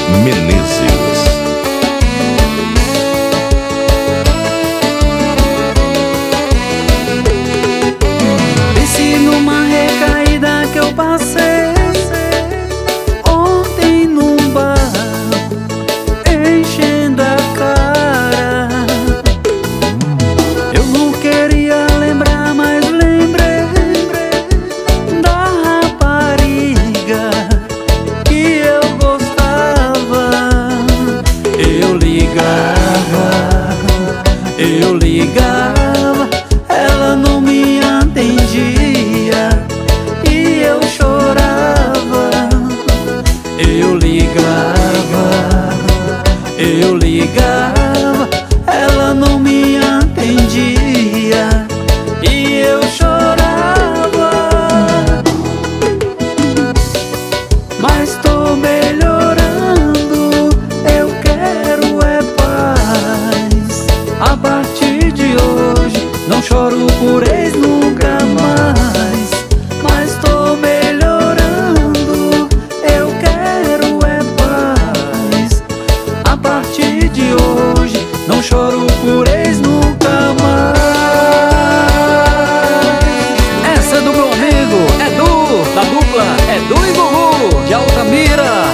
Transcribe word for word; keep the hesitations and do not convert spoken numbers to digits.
Menezes. Pense numa recaída que eu passei ontem num bar, enchendo a cara. Eu não queria lembrar, mas lembrei da rapariga que eu gostava. Eu ligava, eu ligava, ela não me atendia e eu chorava. Eu ligava, eu ligava, ela não me atendia e eu chorava. Mas tô melhorando, eu quero é paz. A partir de hoje não choro por ex nunca mais. Mas tô melhorando, eu quero é paz. A partir de hoje não choro por ex nunca mais. Essa é do meu amigo Edu, da dupla Edu e Gugu de Altamira.